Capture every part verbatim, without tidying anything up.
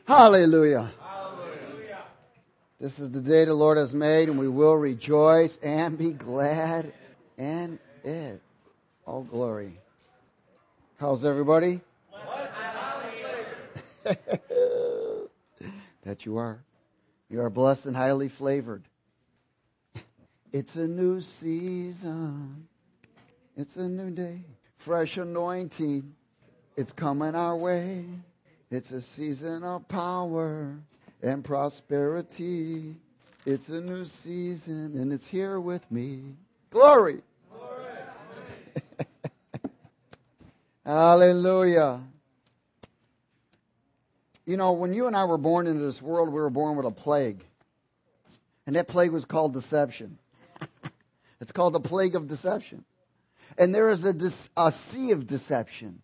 Hallelujah. Hallelujah. This is the day the Lord has made, and we will rejoice and be glad in it. All glory. How's everybody? That you are. You are blessed and highly flavored. It's a new season. It's a new day. Fresh anointing. It's coming our way. It's a season of power and prosperity. It's a new season and it's here with me. Glory. Glory. Hallelujah. You know, when you and I were born into this world, we were born with a plague. And that plague was called deception. It's called the plague of deception. And there is a, a sea of deception.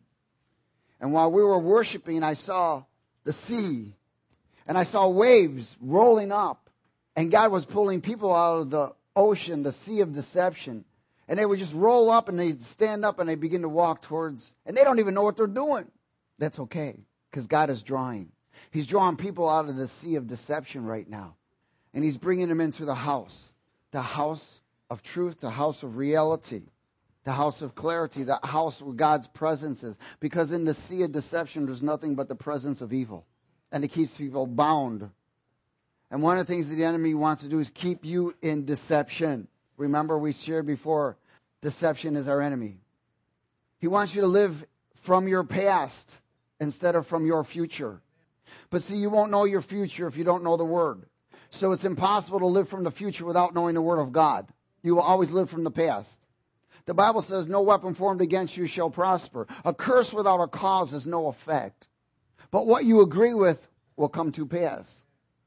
And while we were worshiping, I saw the sea. And I saw waves rolling up. And God was pulling people out of the ocean, the sea of deception. And they would just roll up and they'd stand up and they begin to walk towards. And they don't even know what they're doing. That's okay, because God is drawing. He's drawing people out of the sea of deception right now. And He's bringing them into the house. The house of truth, the house of reality. The house of clarity, the house where God's presence is. Because in the sea of deception, there's nothing but the presence of evil. And it keeps people bound. And one of the things that the enemy wants to do is keep you in deception. Remember, we shared before, deception is our enemy. He wants you to live from your past instead of from your future. But see, you won't know your future if you don't know the Word. So it's impossible to live from the future without knowing the Word of God. You will always live from the past. The Bible says, no weapon formed against you shall prosper. A curse without a cause has no effect. But what you agree with will come to pass.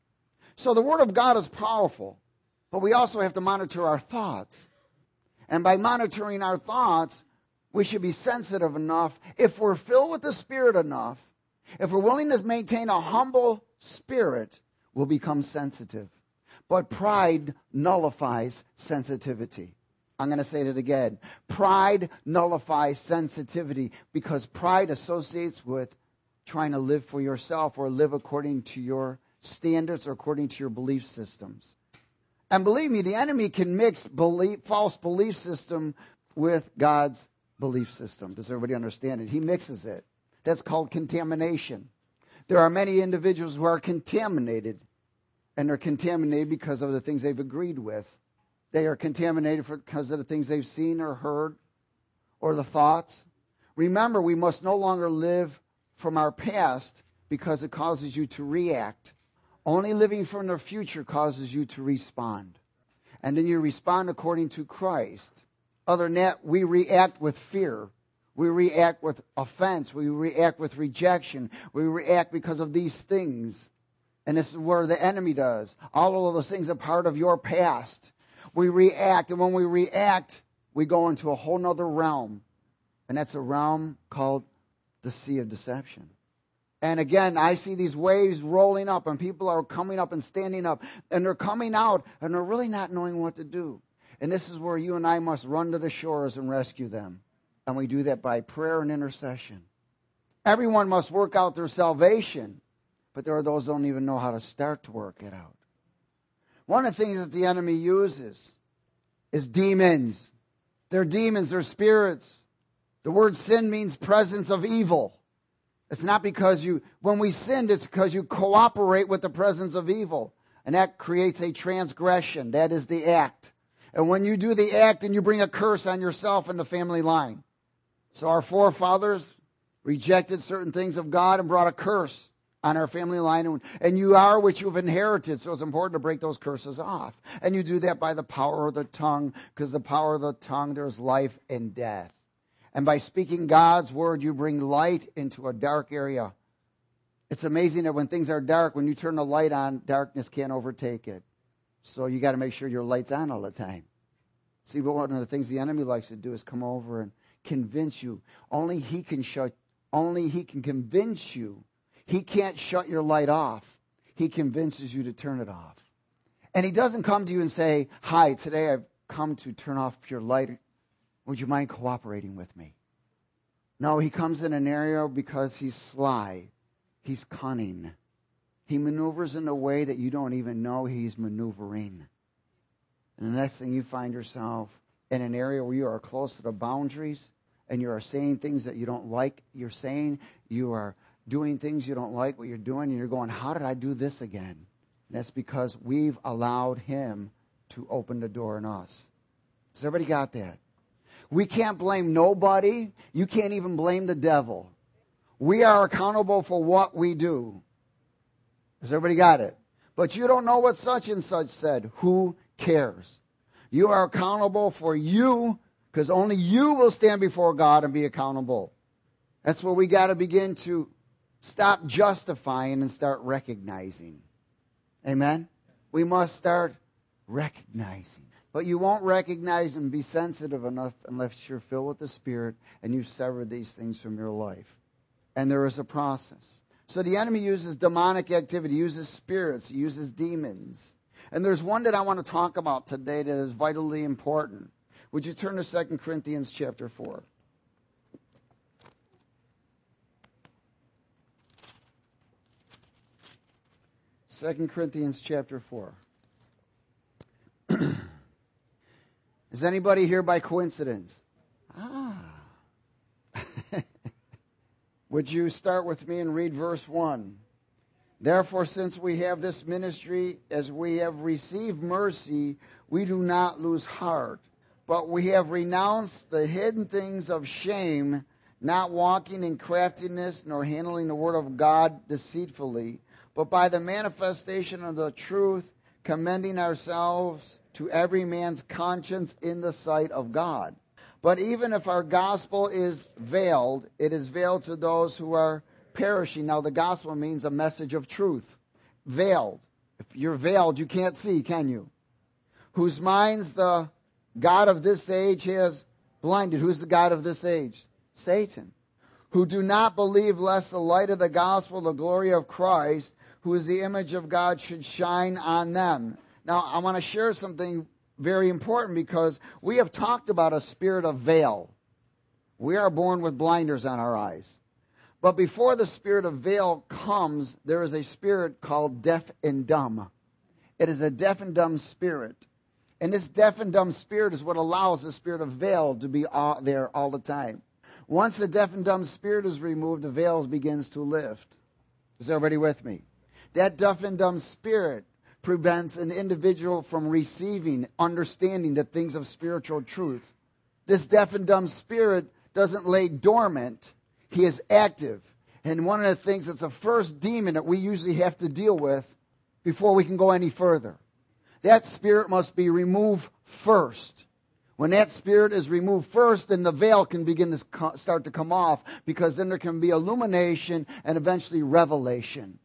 So the Word of God is powerful. But we also have to monitor our thoughts. And by monitoring our thoughts, we should be sensitive enough. If we're filled with the Spirit enough, if we're willing to maintain a humble spirit, we'll become sensitive. But pride nullifies sensitivity. I'm going to say it again. Pride nullifies sensitivity because pride associates with trying to live for yourself or live according to your standards or according to your belief systems. And believe me, the enemy can mix belief, false belief system with God's belief system. Does everybody understand it? He mixes it. That's called contamination. There are many individuals who are contaminated, and they're contaminated because of the things they've agreed with. They are contaminated because of the things they've seen or heard or the thoughts. Remember, we must no longer live from our past because it causes you to react. Only living from the future causes you to respond. And then you respond according to Christ. Other than that, we react with fear. We react with offense. We react with rejection. We react because of these things. And this is where the enemy does. All of those things are part of your past. We react, and when we react, we go into a whole nother realm. And that's a realm called the sea of deception. And again, I see these waves rolling up, and people are coming up and standing up, and they're coming out, and they're really not knowing what to do. And this is where you and I must run to the shores and rescue them. And we do that by prayer and intercession. Everyone must work out their salvation, but there are those who don't even know how to start to work it out. One of the things that the enemy uses is demons. They're demons, they're spirits. The word sin means presence of evil. It's not because you, when we sinned, it's because you cooperate with the presence of evil. And that creates a transgression. That is the act. And when you do the act, and you bring a curse on yourself and the family line. So our forefathers rejected certain things of God and brought a curse on our family line, and you are what you've inherited, so it's important to break those curses off. And you do that by the power of the tongue, because the power of the tongue, there's life and death. And by speaking God's word, you bring light into a dark area. It's amazing that when things are dark, when you turn the light on, darkness can't overtake it. So you got to make sure your light's on all the time. See, but one of the things the enemy likes to do is come over and convince you. Only he can shut, only he can convince you. He can't shut your light off. He convinces you to turn it off. And he doesn't come to you and say, hi, today I've come to turn off your light. Would you mind cooperating with me? No, he comes in an area because he's sly. He's cunning. He maneuvers in a way that you don't even know he's maneuvering. And the next thing you find yourself in an area where you are close to the boundaries and you are saying things that you don't like you're saying. You are doing things you don't like what you're doing, and you're going, how did I do this again? And that's because we've allowed him to open the door in us. Has everybody got that? We can't blame nobody. You can't even blame the devil. We are accountable for what we do. Has everybody got it? But you don't know what such and such said. Who cares? You are accountable for you, because only you will stand before God and be accountable. That's where we got to begin to stop justifying and start recognizing. Amen? We must start recognizing. But you won't recognize and be sensitive enough unless you're filled with the Spirit and you've severed these things from your life. And there is a process. So the enemy uses demonic activity, uses spirits, uses demons. And there's one that I want to talk about today that is vitally important. Would you turn to Second Corinthians chapter four? Second Corinthians chapter four. Is anybody here by coincidence? Ah. Would you start with me and read verse one? Therefore, since we have this ministry, as we have received mercy, we do not lose heart. But we have renounced the hidden things of shame, not walking in craftiness, nor handling the word of God deceitfully, but by the manifestation of the truth, commending ourselves to every man's conscience in the sight of God. But even if our gospel is veiled, it is veiled to those who are perishing. Now, the gospel means a message of truth. Veiled. If you're veiled, you can't see, can you? Whose minds the God of this age has blinded. Who's the God of this age? Satan. Who do not believe lest the light of the gospel, the glory of Christ, who is the image of God, should shine on them. Now, I want to share something very important, because we have talked about a spirit of veil. We are born with blinders on our eyes. But before the spirit of veil comes, there is a spirit called deaf and dumb. It is a deaf and dumb spirit. And this deaf and dumb spirit is what allows the spirit of veil to be all there all the time. Once the deaf and dumb spirit is removed, the veil begins to lift. Is everybody with me? That deaf and dumb spirit prevents an individual from receiving, understanding the things of spiritual truth. This deaf and dumb spirit doesn't lay dormant. He is active. And one of the things that's the first demon that we usually have to deal with before we can go any further. That spirit must be removed first. When that spirit is removed first, then the veil can begin to start to come off, because then there can be illumination and eventually revelation.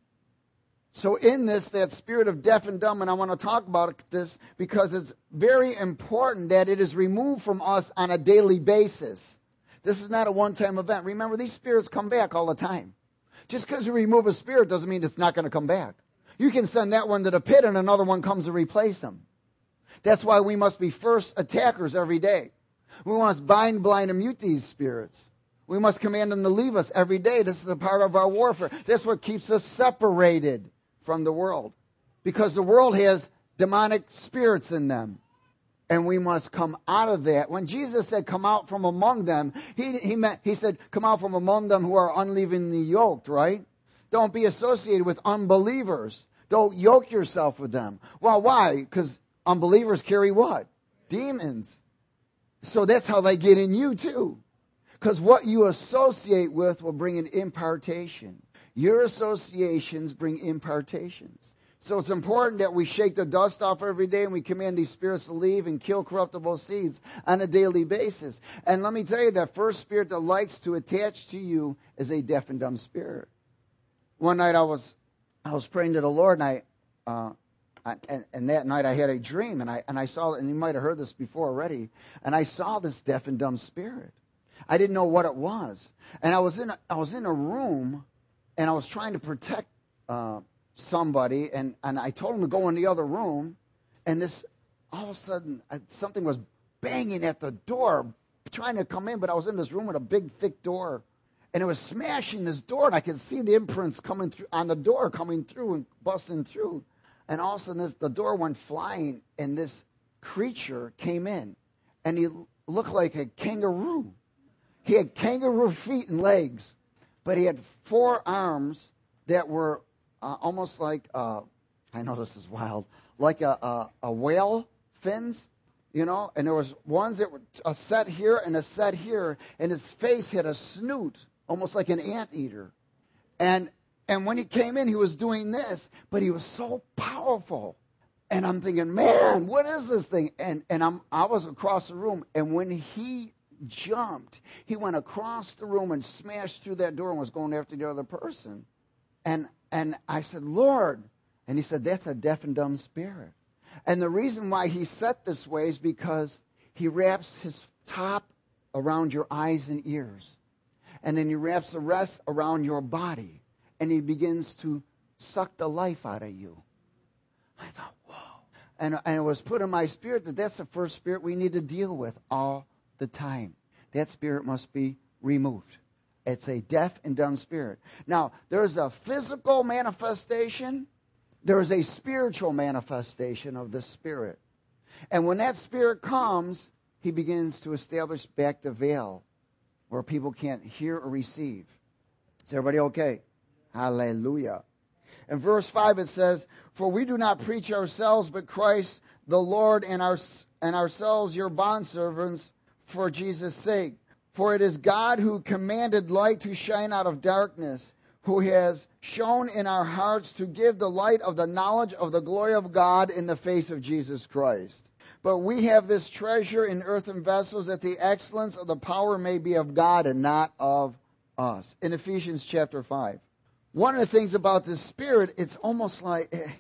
So in this, that spirit of deaf and dumb, and I want to talk about this because it's very important that it is removed from us on a daily basis. This is not a one-time event. Remember, these spirits come back all the time. Just because you remove a spirit doesn't mean it's not going to come back. You can send that one to the pit and another one comes to replace him. That's why we must be first attackers every day. We must bind, blind, and mute these spirits. We must command them to leave us every day. This is a part of our warfare. That's what keeps us separated from the world, because the world has demonic spirits in them, and we must come out of that. When Jesus said, "Come out from among them," he he meant he said, "Come out from among them who are unleavenly yoked." Right? Don't be associated with unbelievers. Don't yoke yourself with them. Well, why? Because unbelievers carry what? Demons. So that's how they get in you too. Because what you associate with will bring an impartation. Your associations bring impartations. So it's important that we shake the dust off every day and we command these spirits to leave and kill corruptible seeds on a daily basis. And let me tell you, that first spirit that likes to attach to you is a deaf and dumb spirit. One night I was I was praying to the Lord, and I uh, I, and, and that night I had a dream, and I and I saw, and you might have heard this before already, and I saw this deaf and dumb spirit. I didn't know what it was, and I was in a, I was in a room. And I was trying to protect uh, somebody, and, and I told him to go in the other room, and this, all of a sudden, I, something was banging at the door, trying to come in, but I was in this room with a big, thick door, And it was smashing this door, and I could see the imprints coming through on the door, coming through and busting through. And all of a sudden, this, the door went flying, and this creature came in. And he looked like a kangaroo. He had kangaroo feet and legs, but he had four arms that were uh, almost like, uh, I know this is wild, like a, a, a whale fins, you know. And there was ones that were a set here and a set here, and his face had a snoot, almost like an anteater. And and when he came in, he was doing this, but he was so powerful. And I'm thinking, man, what is this thing? And and I'm I was across the room, and when he jumped, he went across the room and smashed through that door and was going after the other person. And and I said, Lord, and he said, that's a deaf and dumb spirit. And the reason why he's set this way is because he wraps his top around your eyes and ears. And then he wraps the rest around your body. And he begins to suck the life out of you. I thought, whoa. And, and it was put in my spirit that that's the first spirit we need to deal with all the time. That spirit must be removed. It's a deaf and dumb spirit. Now, there's a physical manifestation. There is a spiritual manifestation of the spirit. And when that spirit comes, he begins to establish back the veil where people can't hear or receive. Is everybody okay? Hallelujah. In verse five it says, for we do not preach ourselves, but Christ the Lord, and, our, and ourselves your bondservants for Jesus' sake. For it is God who commanded light to shine out of darkness, who has shown in our hearts to give the light of the knowledge of the glory of God in the face of Jesus Christ. But we have this treasure in earthen vessels, that the excellence of the power may be of God and not of us. In Ephesians chapter five. One of the things about this spirit, it's almost like it,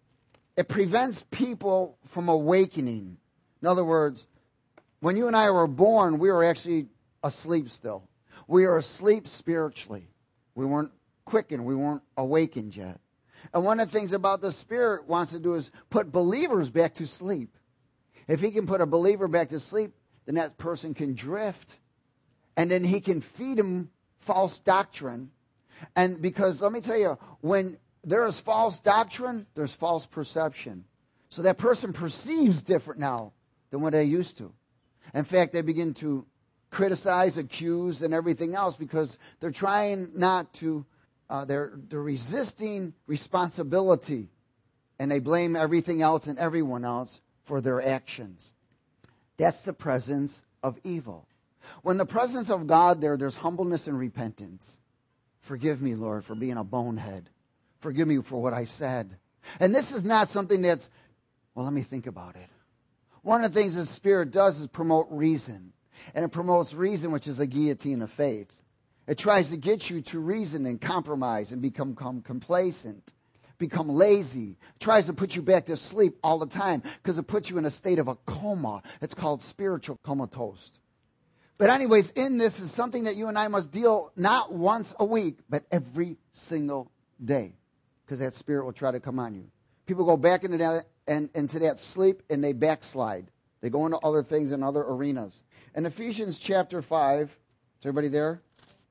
it prevents people from awakening. In other words, when you and I were born, we were actually asleep still. We were asleep spiritually. We weren't quickened. We weren't awakened yet. And one of the things about the Spirit wants to do is put believers back to sleep. If he can put a believer back to sleep, then that person can drift. And then he can feed him false doctrine. And because, let me tell you, when there is false doctrine, there's false perception. So that person perceives different now than what they used to. In fact, they begin to criticize, accuse, and everything else because they're trying not to, uh, they're, they're resisting responsibility. And they blame everything else and everyone else for their actions. That's the presence of evil. When the presence of God there, there's humbleness and repentance. Forgive me, Lord, for being a bonehead. Forgive me for what I said. And this is not something that's, well, let me think about it. One of the things the Spirit does is promote reason. And it promotes reason, which is a guillotine of faith. It tries to get you to reason and compromise and become, become complacent, become lazy. It tries to put you back to sleep all the time because it puts you in a state of a coma. It's called spiritual comatose. But anyways, in this is something that you and I must deal not once a week, but every single day. Because that spirit will try to come on you. People go back into that, and, into that sleep and they backslide. They go into other things in other arenas. In Ephesians chapter five, is everybody there?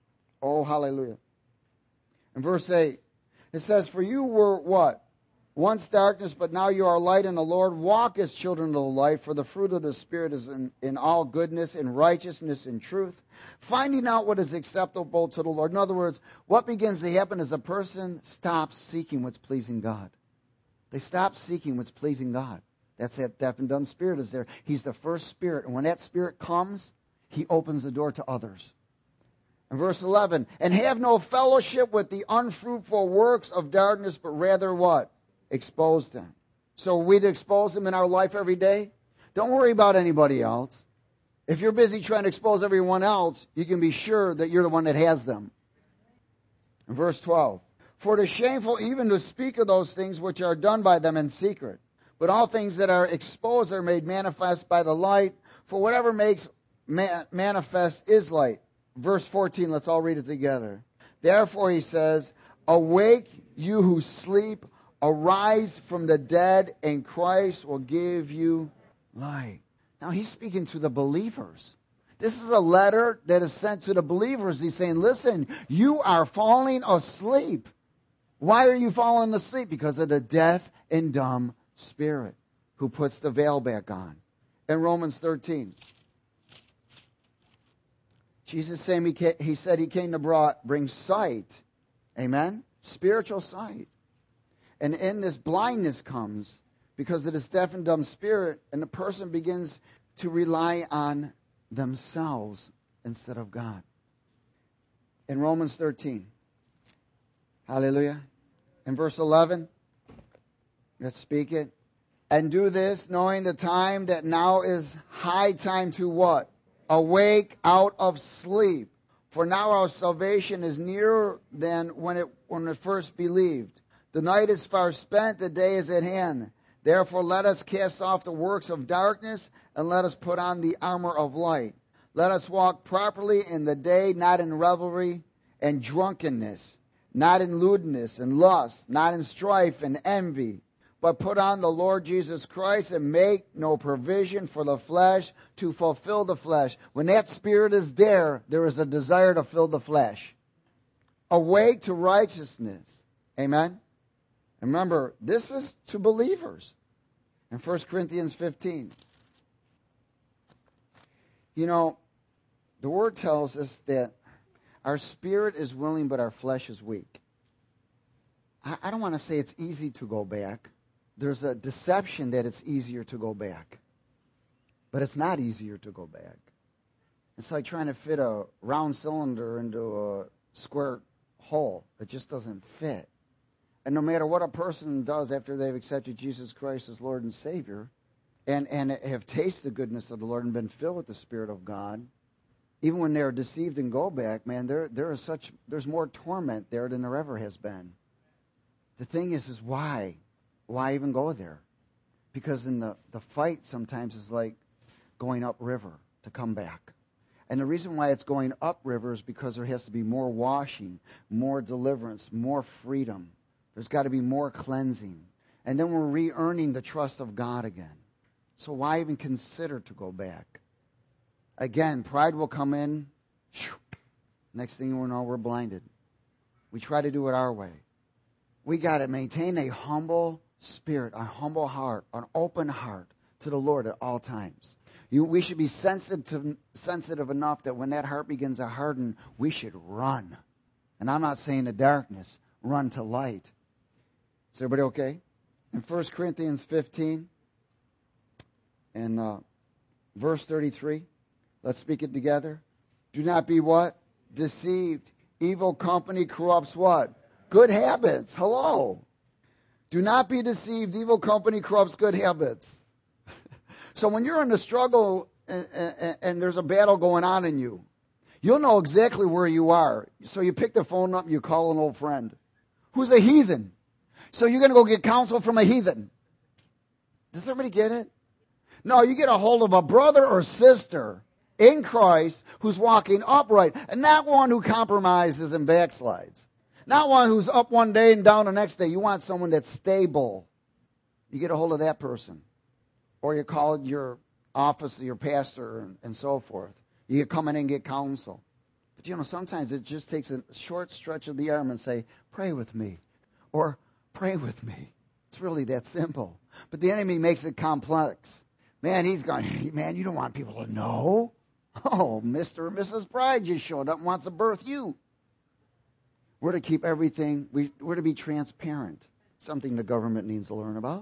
Oh, hallelujah. In verse eight, it says, for you were what? Once darkness, but now you are light in the Lord. Walk as children of the light, for the fruit of the Spirit is in, in all goodness, in righteousness, in truth, finding out what is acceptable to the Lord. In other words, what begins to happen is a person stops seeking what's pleasing God. They stop seeking what's pleasing God. That's that deaf and dumb spirit is there. He's the first spirit. And when that spirit comes, he opens the door to others. In verse eleven, and have no fellowship with the unfruitful works of darkness, but rather what? Expose them. So we'd expose them in our life every day. Don't worry about anybody else. If you're busy trying to expose everyone else, you can be sure that you're the one that has them. In verse twelve, for it is shameful even to speak of those things which are done by them in secret. But all things that are exposed are made manifest by the light. For whatever makes man- manifest is light. Verse fourteen, let's all read it together. Therefore he says, awake you who sleep, arise from the dead, and Christ will give you light. Now he's speaking to the believers. This is a letter that is sent to the believers. He's saying, listen, you are falling asleep. Why are you falling asleep? Because of the deaf and dumb spirit who puts the veil back on. In Romans thirteen, Jesus saying he, came, he said he came to brought, bring sight. Amen? Spiritual sight. And in this, blindness comes because of this deaf and dumb spirit, and the person begins to rely on themselves instead of God. In Romans thirteen, hallelujah. In verse eleven, let's speak it. And do this, knowing the time that now is high time to what? Awake out of sleep. For now our salvation is nearer than when it when it first believed. The night is far spent, the day is at hand. Therefore let us cast off the works of darkness, and let us put on the armor of light. Let us walk properly in the day, not in revelry and drunkenness, not in lewdness and lust, not in strife and envy, but put on the Lord Jesus Christ and make no provision for the flesh to fulfill the flesh. When that spirit is there, there is a desire to fill the flesh. Awake to righteousness. Amen? And remember, this is to believers. In First Corinthians fifteen. You know, the Word tells us that our spirit is willing, but our flesh is weak. I, I don't want to say it's easy to go back. There's a deception that it's easier to go back. But it's not easier to go back. It's like trying to fit a round cylinder into a square hole. It just doesn't fit. And no matter what a person does after they've accepted Jesus Christ as Lord and Savior, and, and have tasted the goodness of the Lord and been filled with the Spirit of God, even when they're deceived and go back, man, there there is such there's more torment there than there ever has been. The thing is, is why? Why even go there? Because in the, the fight sometimes is like going upriver to come back. And the reason why it's going upriver is because there has to be more washing, more deliverance, more freedom. There's got to be more cleansing. And then we're re-earning the trust of God again. So why even consider to go back? Again, pride will come in. Next thing you know, we're blinded. We try to do it our way. We got to maintain a humble spirit, a humble heart, an open heart to the Lord at all times. You, we should be sensitive, sensitive enough that when that heart begins to harden, we should run. And I'm not saying to darkness, run to light. Is everybody okay? In First Corinthians fifteen, and uh, verse thirty-three, let's speak it together. Do not be what? Deceived. Evil company corrupts what? Good habits. Hello. Do not be deceived. Evil company corrupts good habits. So when you're in a struggle and, and, and there's a battle going on in you, you'll know exactly where you are. So you pick the phone up and you call an old friend who's a heathen. So you're going to go get counsel from a heathen. Does everybody get it? No, you get a hold of a brother or sister in Christ who's walking upright, and not one who compromises and backslides. Not one who's up one day and down the next day. You want someone that's stable. You get a hold of that person. Or you call your office, your pastor, and, and so forth. You come in and get counsel. But you know, sometimes it just takes a short stretch of the arm and say, pray with me. Or pray with me. It's really that simple. But the enemy makes it complex. Man, he's going, hey, man, you don't want people to know. Oh, Mister or Missus Pride just showed up and wants to birth you. We're to keep everything, we, we're to be transparent. Something the government needs to learn about.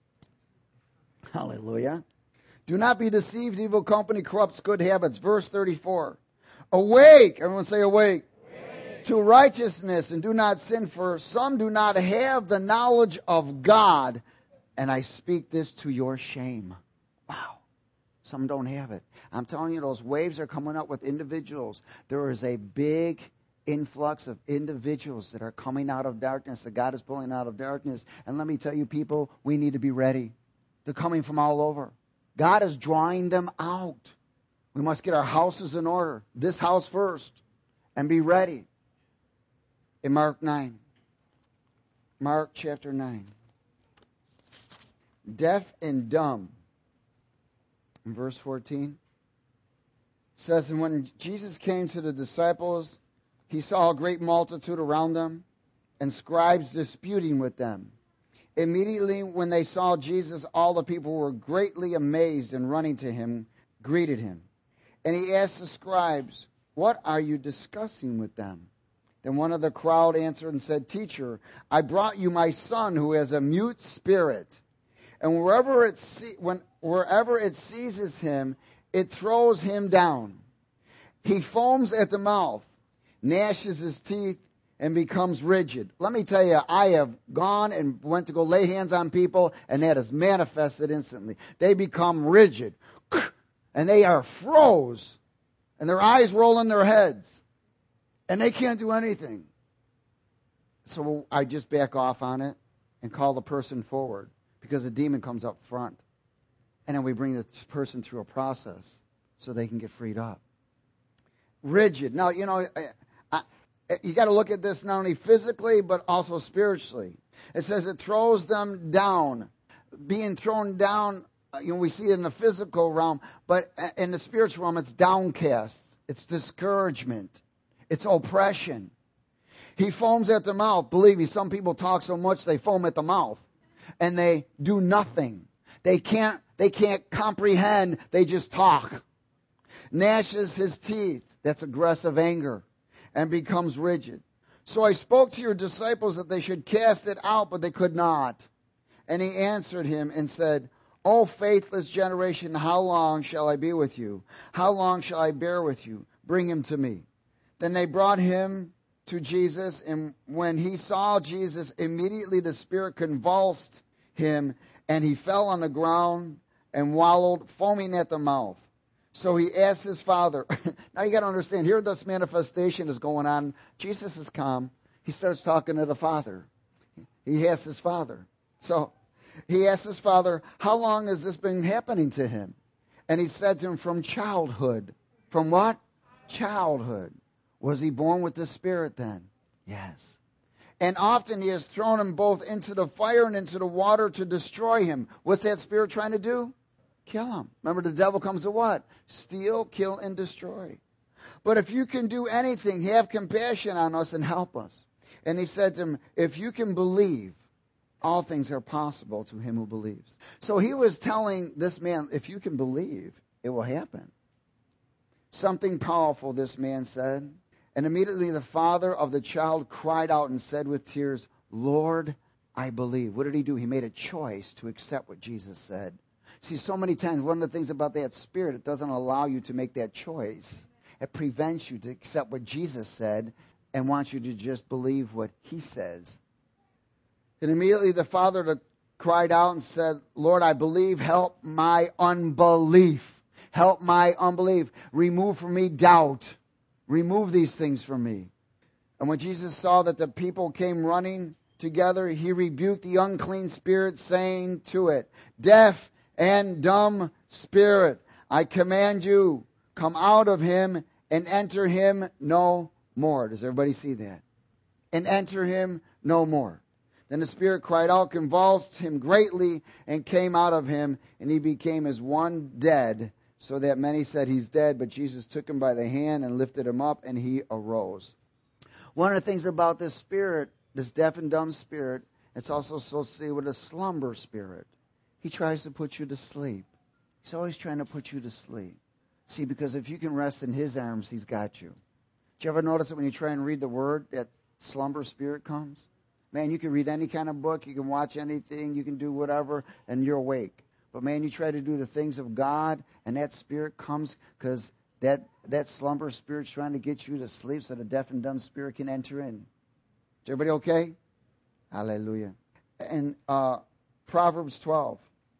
Hallelujah. Do not be deceived. Evil company corrupts good habits. Verse thirty-four. Awake. Everyone say awake. Awake. To righteousness, and do not sin, for some do not have the knowledge of God. And I speak this to your shame. Wow. Some don't have it. I'm telling you, those waves are coming up with individuals. There is a big influx of individuals that are coming out of darkness, that God is pulling out of darkness. And let me tell you, people, we need to be ready. They're coming from all over. God is drawing them out. We must get our houses in order. This house first. And be ready. In Mark nine. Mark chapter nine. Deaf and dumb. In verse fourteen. It says, and when Jesus came to the disciples, he saw a great multitude around them and scribes disputing with them. Immediately when they saw Jesus, all the people were greatly amazed and running to him, greeted him. And he asked the scribes, what are you discussing with them? Then one of the crowd answered and said, Teacher, I brought you my son who has a mute spirit. And wherever it, see, when, wherever it seizes him, it throws him down. He foams at the mouth, gnashes his teeth, and becomes rigid. Let me tell you, I have gone and went to go lay hands on people, and that is manifested instantly. They become rigid, and they are froze, and their eyes roll in their heads. And they can't do anything. So I just back off on it and call the person forward because the demon comes up front. And then we bring the person through a process so they can get freed up. Rigid. Now, you know, I, I, you got to look at this not only physically but also spiritually. It says it throws them down. Being thrown down, you know, we see it in the physical realm, but in the spiritual realm, it's downcast. It's discouragement. It's oppression. He foams at the mouth. Believe me, some people talk so much they foam at the mouth. And they do nothing. They can't, they can't comprehend. They just talk. Gnashes his teeth. That's aggressive anger. And becomes rigid. So I spoke to your disciples that they should cast it out, but they could not. And he answered him and said, O faithless generation, how long shall I be with you? How long shall I bear with you? Bring him to me. Then they brought him to Jesus, and when he saw Jesus, immediately the spirit convulsed him, and he fell on the ground and wallowed, foaming at the mouth. So he asked his father. Now you got to understand, here this manifestation is going on. Jesus is calm. He starts talking to the father. He asks his father. So he asked his father, how long has this been happening to him? And he said to him, from childhood. From what? Childhood. Was he born with the Spirit then? Yes. And often he has thrown him both into the fire and into the water to destroy him. What's that Spirit trying to do? Kill him. Remember, the devil comes to what? Steal, kill, and destroy. But if you can do anything, have compassion on us and help us. And he said to him, if you can believe, all things are possible to him who believes. So he was telling this man, if you can believe, it will happen. Something powerful, this man said. And immediately the father of the child cried out and said with tears, Lord, I believe. What did he do? He made a choice to accept what Jesus said. See, so many times, one of the things about that spirit, it doesn't allow you to make that choice. It prevents you to accept what Jesus said and wants you to just believe what he says. And immediately the father cried out and said, Lord, I believe, help my unbelief. Help my unbelief. Remove from me doubt. Remove these things from me. And when Jesus saw that the people came running together, he rebuked the unclean spirit, saying to it, deaf and dumb spirit, I command you, come out of him and enter him no more. Does everybody see that? And enter him no more. Then the spirit cried out, convulsed him greatly, and came out of him, and he became as one dead, so that many said he's dead, but Jesus took him by the hand and lifted him up, and he arose. One of the things about this spirit, this deaf and dumb spirit, it's also associated with a slumber spirit. He tries to put you to sleep. He's always trying to put you to sleep. See, because if you can rest in his arms, he's got you. Do you ever notice that when you try and read the word, that slumber spirit comes? Man, you can read any kind of book, you can watch anything, you can do whatever, and you're awake. But man, you try to do the things of God, and that spirit comes because that, that slumber spirit's trying to get you to sleep so the deaf and dumb spirit can enter in. Is everybody okay? Hallelujah. And uh, Proverbs twelve.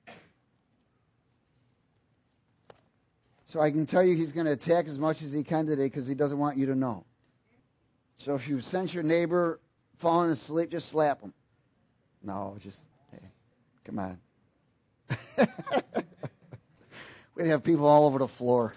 So I can tell you he's going to attack as much as he can today because he doesn't want you to know. So if you sense your neighbor falling asleep, just slap him. No, just, hey, come on. We'd have people all over the floor.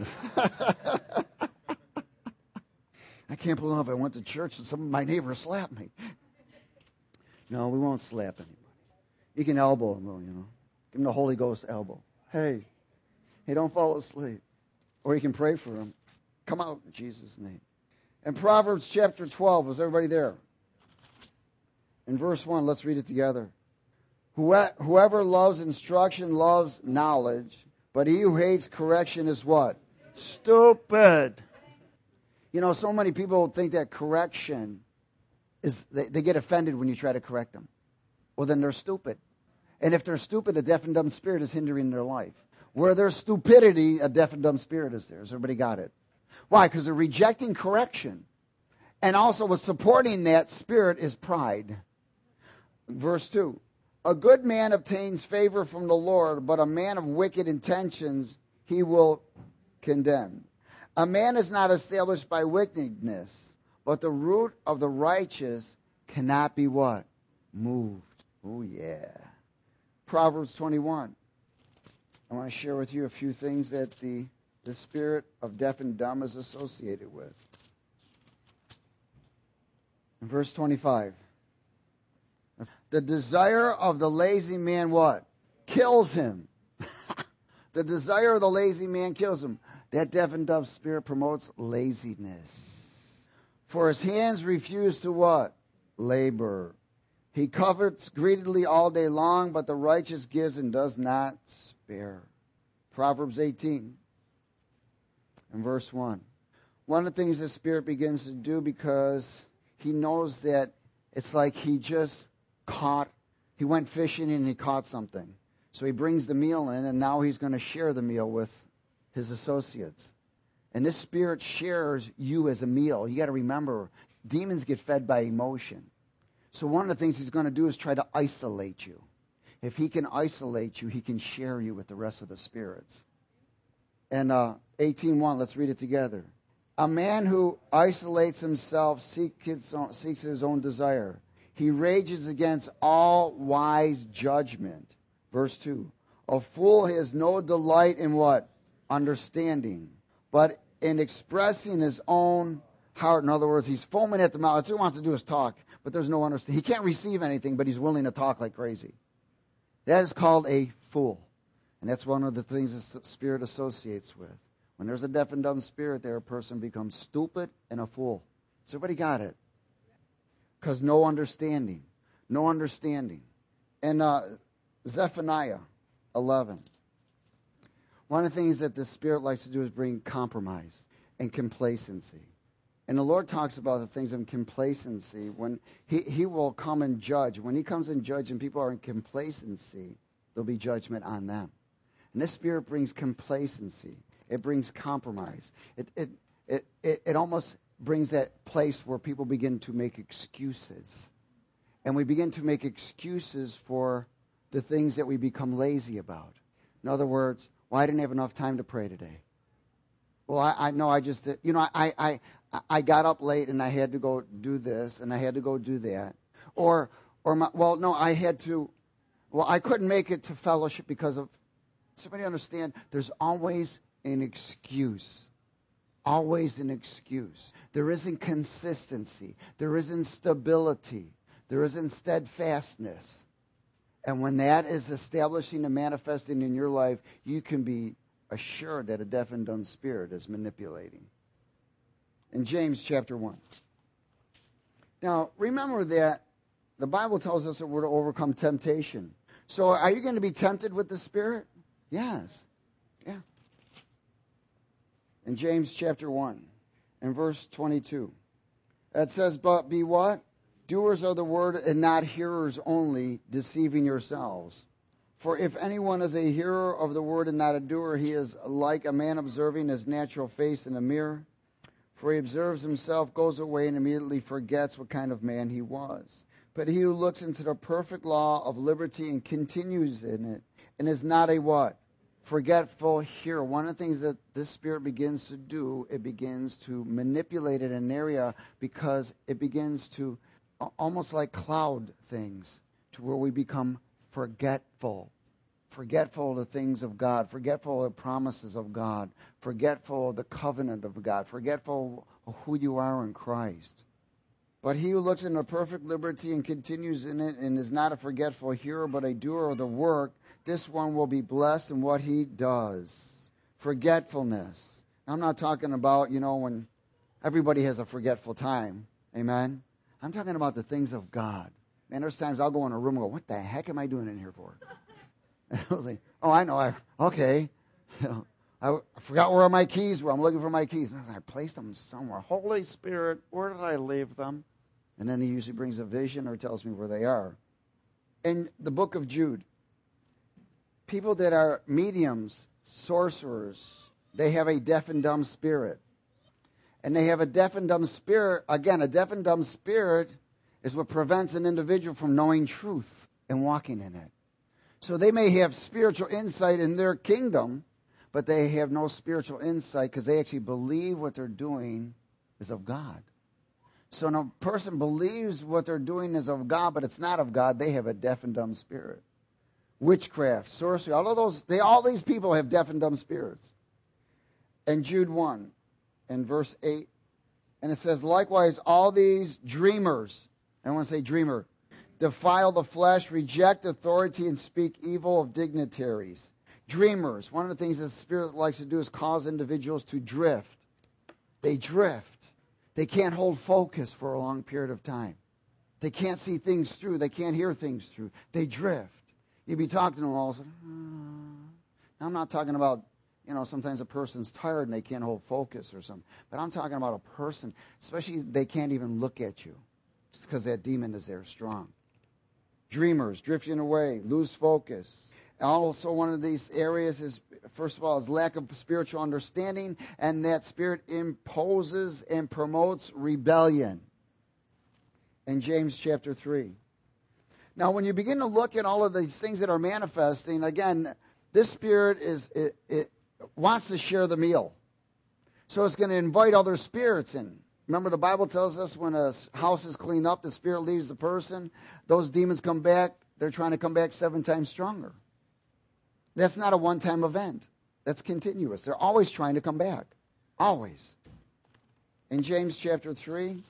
I can't believe I went to church and some of my neighbors slapped me. No, we won't slap anybody. You can elbow them, though, you know. Give them the Holy Ghost elbow. Hey, hey, don't fall asleep. Or you can pray for them. Come out in Jesus' name. In Proverbs chapter twelve, was everybody there? In verse one, let's read it together. Whoever loves instruction loves knowledge, but he who hates correction is what? Stupid. You know, so many people think that correction is, they, they get offended when you try to correct them. Well, then they're stupid. And if they're stupid, a deaf and dumb spirit is hindering their life. Where there's stupidity, a deaf and dumb spirit is there. Has everybody got it? Why? Because they're rejecting correction. And also what's supporting that spirit is pride. Verse two. A good man obtains favor from the Lord, but a man of wicked intentions he will condemn. A man is not established by wickedness, but the root of the righteous cannot be what? Moved. Oh, yeah. Proverbs twenty-one. I want to share with you a few things that the, the spirit of deaf and dumb is associated with. In verse twenty-five. The desire of the lazy man what? Kills him. The desire of the lazy man kills him. That deaf and dumb spirit promotes laziness. For his hands refuse to what? Labor. He covets greedily all day long, but the righteous gives and does not spare. Proverbs eighteen and verse one. One of the things the spirit begins to do, because he knows that it's like he just caught, he went fishing and he caught something. So he brings the meal in, and now he's going to share the meal with his associates. And this spirit shares you as a meal. You got to remember, demons get fed by emotion. So one of the things he's going to do is try to isolate you. If he can isolate you, he can share you with the rest of the spirits. And uh, eighteen one, let's read it together. A man who isolates himself seeks his own, seeks his own desire. He rages against all wise judgment. Verse two. A fool has no delight in what? Understanding. But in expressing his own heart. In other words, he's foaming at the mouth. That's what he wants to do is talk. But there's no understanding. He can't receive anything, but he's willing to talk like crazy. That is called a fool. And that's one of the things the spirit associates with. When there's a deaf and dumb spirit there, a person becomes stupid and a fool. So everybody got it? Because no understanding. No understanding. And uh, Zephaniah eleven. One of the things that the Spirit likes to do is bring compromise and complacency. And the Lord talks about the things of complacency when he, he will come and judge. When he comes and judge and people are in complacency, there'll be judgment on them. And this Spirit brings complacency. It brings compromise. It, it, it, it, it almost brings that place where people begin to make excuses. And we begin to make excuses for the things that we become lazy about. In other words, well, I didn't have enough time to pray today. Well, I, I know I just, did, you know, I, I, I got up late and I had to go do this and I had to go do that. Or, or my, well, no, I had to, well, I couldn't make it to fellowship because of, somebody understand, there's always an excuse. Always an excuse. There isn't consistency. There isn't stability. There isn't steadfastness. And when that is establishing and manifesting in your life, you can be assured that a deaf and dumb spirit is manipulating. In James chapter one. Now, remember that the Bible tells us that we're to overcome temptation. So are you going to be tempted with the Spirit? Yes. Yeah. In James chapter one, in verse twenty-two, it says, but be what? Doers of the word and not hearers only, deceiving yourselves. For if anyone is a hearer of the word and not a doer, he is like a man observing his natural face in a mirror. For he observes himself, goes away, and immediately forgets what kind of man he was. But he who looks into the perfect law of liberty and continues in it, and is not a what? Forgetful hearer. One of the things that this spirit begins to do, it begins to manipulate it in an area because it begins to almost like cloud things to where we become forgetful. Forgetful of the things of God, forgetful of the promises of God, forgetful of the covenant of God, forgetful of who you are in Christ. But he who looks into perfect liberty and continues in it and is not a forgetful hearer but a doer of the work, this one will be blessed in what he does. Forgetfulness. I'm not talking about, you know, when everybody has a forgetful time. Amen? I'm talking about the things of God. Man, there's times I'll go in a room and go, what the heck am I doing in here for? And I was like, oh, I know. I Okay. You know, I, I forgot where my keys were. I'm looking for my keys. And I was like, I placed them somewhere. Holy Spirit, where did I leave them? And then he usually brings a vision or tells me where they are. In the book of Jude, people that are mediums, sorcerers, they have a deaf and dumb spirit. And they have a deaf and dumb spirit. Again, a deaf and dumb spirit is what prevents an individual from knowing truth and walking in it. So they may have spiritual insight in their kingdom, but they have no spiritual insight because they actually believe what they're doing is of God. So when a person believes what they're doing is of God, but it's not of God, they have a deaf and dumb spirit. Witchcraft, sorcery, all of those, they, all these people have deaf and dumb spirits. And Jude one, in verse eight, and it says, likewise, all these dreamers, I want to say dreamer, defile the flesh, reject authority, and speak evil of dignitaries. Dreamers, one of the things that the Spirit likes to do is cause individuals to drift. They drift. They can't hold focus for a long period of time. They can't see things through. They can't hear things through. They drift. You'd be talking to them all of a sudden. Uh, I'm not talking about, you know, sometimes a person's tired and they can't hold focus or something. But I'm talking about a person, especially they can't even look at you. Just because that demon is there strong. Dreamers, drifting away, lose focus. Also, one of these areas is, first of all, is lack of spiritual understanding, and that spirit imposes and promotes rebellion. In James chapter three. Now, when you begin to look at all of these things that are manifesting, again, this spirit is it, it wants to share the meal. So it's going to invite other spirits in. Remember, the Bible tells us when a house is cleaned up, the spirit leaves the person. Those demons come back. They're trying to come back seven times stronger. That's not a one-time event. That's continuous. They're always trying to come back. Always. In James chapter three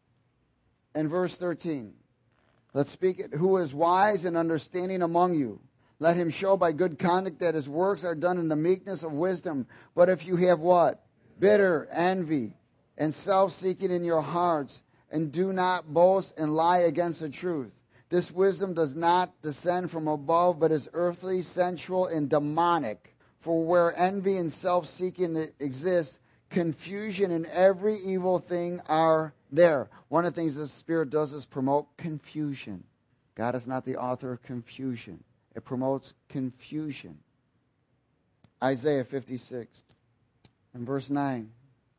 and verse thirteen. Let's speak it. Who is wise and understanding among you? Let him show by good conduct that his works are done in the meekness of wisdom. But if you have what? Bitter envy and self-seeking in your hearts, and do not boast and lie against the truth. This wisdom does not descend from above, but is earthly, sensual, and demonic. For where envy and self-seeking exist, confusion and every evil thing are there. One of the things the Spirit does is promote confusion. God is not the author of confusion. It promotes confusion. Isaiah fifty-six and verse nine.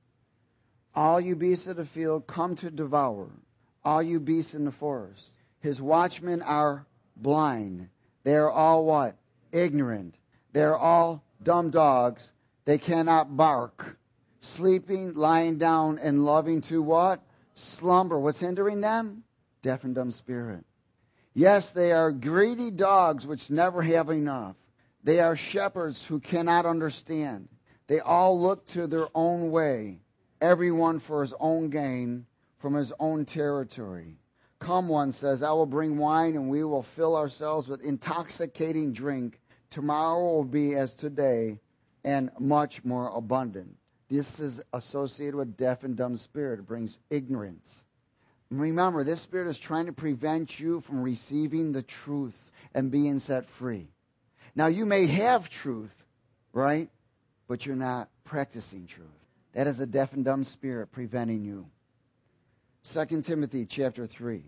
All you beasts of the field come to devour, all you beasts in the forest. His watchmen are blind. They are all what? Ignorant. They are all dumb dogs. They cannot bark. Sleeping, lying down, and loving to what? Slumber. What's hindering them? Deaf and dumb spirit. Yes, they are greedy dogs which never have enough. They are shepherds who cannot understand. They all look to their own way, everyone for his own gain from his own territory. Come, one says, I will bring wine and we will fill ourselves with intoxicating drink. Tomorrow will be as today and much more abundant. This is associated with deaf and dumb spirit. It brings ignorance. Remember, this spirit is trying to prevent you from receiving the truth and being set free. Now, you may have truth, right? But you're not practicing truth. That is a deaf and dumb spirit preventing you. Second Timothy chapter three.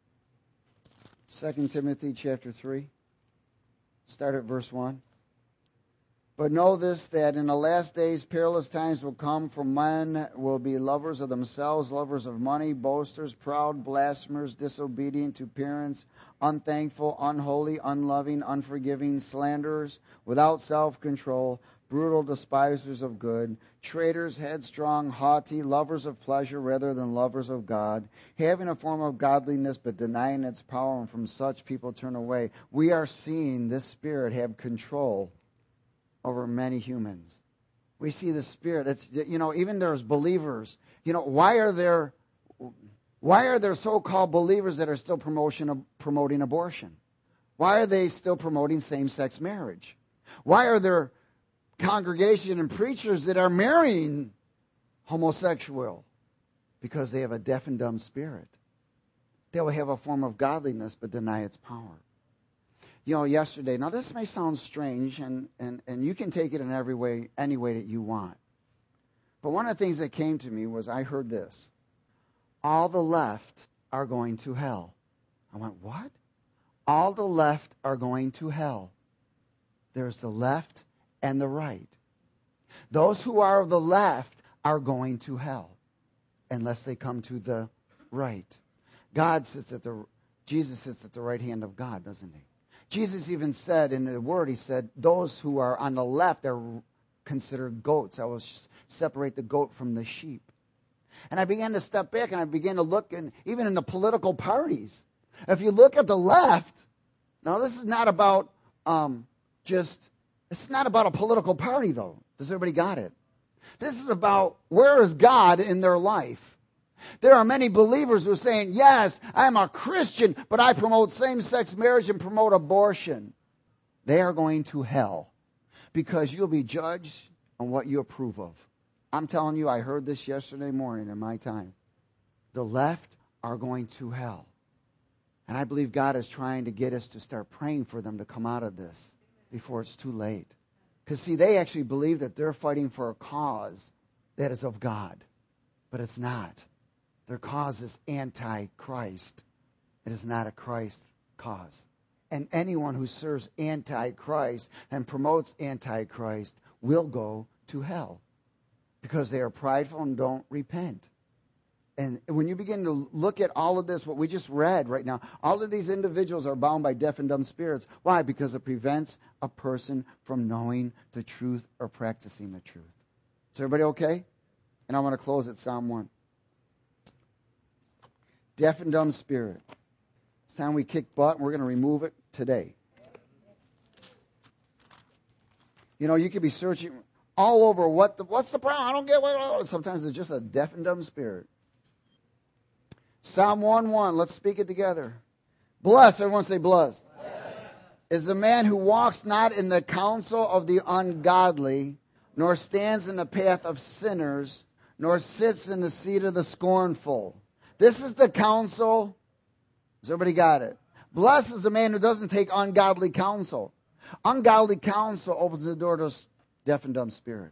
Second Timothy chapter three. Start at verse one. But know this, that in the last days perilous times will come, for men will be lovers of themselves, lovers of money, boasters, proud, blasphemers, disobedient to parents, unthankful, unholy, unloving, unforgiving, slanderers, without self-control, brutal, despisers of good, traitors, headstrong, haughty, lovers of pleasure rather than lovers of God, having a form of godliness but denying its power, and from such people turn away. We are seeing this spirit have control over many humans. We see the spirit. It's, you know, even there's believers. You know, why are there, why are there so-called believers that are still promotion, promoting abortion? Why are they still promoting same-sex marriage? Why are there congregation and preachers that are marrying homosexual because they have a deaf and dumb spirit. They will have a form of godliness but deny its power. You know, yesterday, now this may sound strange, and, and, and you can take it in every way, any way that you want. But one of the things that came to me was I heard this. All the left are going to hell. I went, what? All the left are going to hell. There's the left and the right. Those who are of the left are going to hell unless they come to the right. God sits at the, Jesus sits at the right hand of God, doesn't he? Jesus even said in the word, he said, those who are on the left are considered goats. I will separate the goat from the sheep. And I began to step back and I began to look, and even in the political parties. If you look at the left, now this is not about um, just, this is not about a political party though. Does everybody got it? This is about where is God in their life. There are many believers who are saying, yes, I'm a Christian, but I promote same-sex marriage and promote abortion. They are going to hell because you'll be judged on what you approve of. I'm telling you, I heard this yesterday morning in my time. The left are going to hell. And I believe God is trying to get us to start praying for them to come out of this before it's too late. Because, see, they actually believe that they're fighting for a cause that is of God, but it's not. Their cause is anti-Christ. It is not a Christ cause. And anyone who serves anti-Christ and promotes anti-Christ will go to hell because they are prideful and don't repent. And when you begin to look at all of this, what we just read right now, all of these individuals are bound by deaf and dumb spirits. Why? Because it prevents a person from knowing the truth or practicing the truth. Is everybody okay? And I want to close at Psalm one. Deaf and dumb spirit. It's time we kick butt, and we're going to remove it today. You know, you could be searching all over what the, what's the problem? I don't get what. Sometimes it's just a deaf and dumb spirit. Psalm one one. Let's speak it together. Blessed. Everyone say blessed. Blessed is the man who walks not in the counsel of the ungodly, nor stands in the path of sinners, nor sits in the seat of the scornful. This is the counsel. Has everybody got it? Blessed is the man who doesn't take ungodly counsel. Ungodly counsel opens the door to deaf and dumb spirit.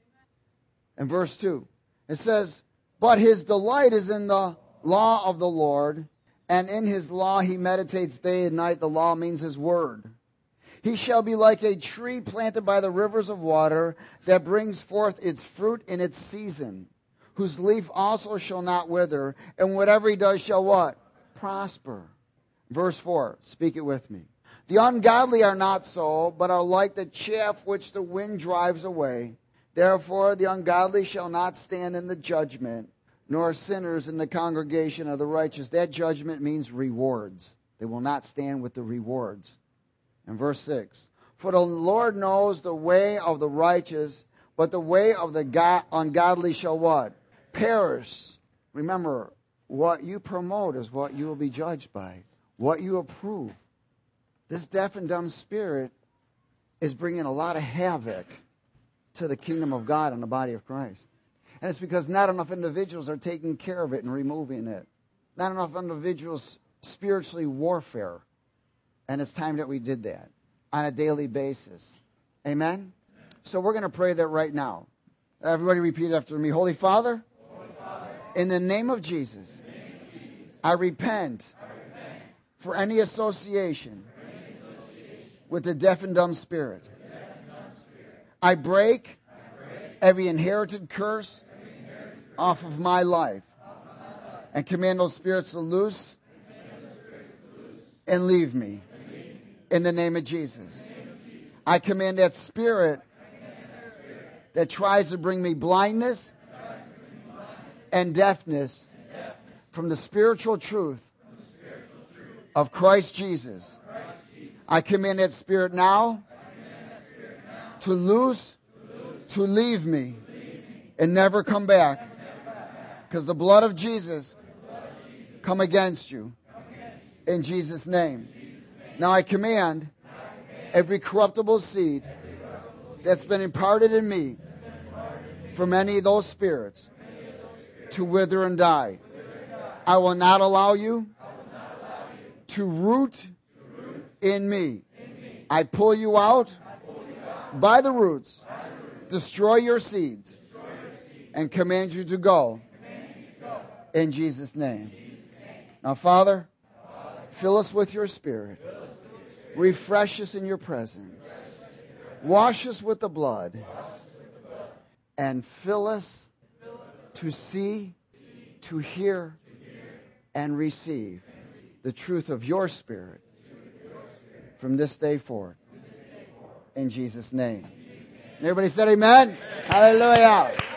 And verse two, it says, but his delight is in the law of the Lord, and in his law he meditates day and night. The law means his word. He shall be like a tree planted by the rivers of water that brings forth its fruit in its season, whose leaf also shall not wither, and whatever he does shall what? Prosper. Verse four, speak it with me. The ungodly are not so, but are like the chaff which the wind drives away. Therefore the ungodly shall not stand in the judgment, nor sinners in the congregation of the righteous. That judgment means rewards. They will not stand with the rewards. And verse six, for the Lord knows the way of the righteous, but the way of the God, ungodly shall what? Perish. Remember, what you promote is what you will be judged by, what you approve. This deaf and dumb spirit is bringing a lot of havoc to the kingdom of God and the body of Christ. And it's because not enough individuals are taking care of it and removing it. Not enough individuals spiritually warfare. And it's time that we did that on a daily basis. Amen? So we're going to pray that right now. Everybody repeat after me. Holy Father, Holy Father, in the name of Jesus, the name of Jesus I, repent I repent for any association, for any association with the deaf and dumb spirit. And dumb spirit. I, break I break every inherited curse, every inherited curse off of my life, of my life. And command those spirits to loose, spirits to loose and leave me. And leave me. In the name of Jesus. Name of Jesus. I command that spirit that tries to bring me blindness and deafness from the spiritual truth of Christ Jesus. I command that spirit now to loose, to leave me, and never come back. Because the blood of Jesus come against you. In Jesus' name. Now I command every corruptible seed that's been imparted in me from any of those spirits to wither and die. I will not allow you to root in me. I pull you out by the roots, destroy your seeds, and command you to go in Jesus' name. Now, Father, fill us with your Spirit. Refresh us in your presence. Wash us with the blood. And fill us to see, to hear, and receive the truth of your Spirit from this day forward. In Jesus' name. And everybody said amen? Hallelujah.